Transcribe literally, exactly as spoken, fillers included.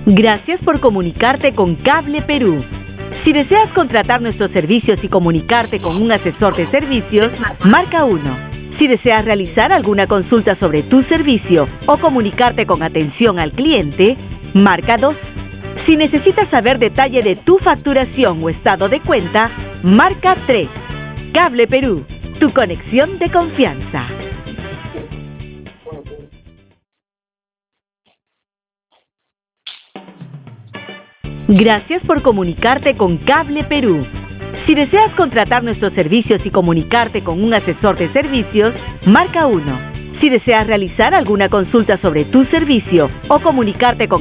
Gracias por comunicarte con Cable Perú. Si deseas contratar nuestros servicios y comunicarte con un asesor de servicios, marca uno. Si deseas realizar alguna consulta sobre tu servicio o comunicarte con atención al cliente, marca dos. Si necesitas saber detalle de tu facturación o estado de cuenta, marca tres. Cable Perú, tu conexión de confianza. Gracias por comunicarte con Cable Perú. Si deseas contratar nuestros servicios y comunicarte con un asesor de servicios, marca uno. Si deseas realizar alguna consulta sobre tu servicio o comunicarte con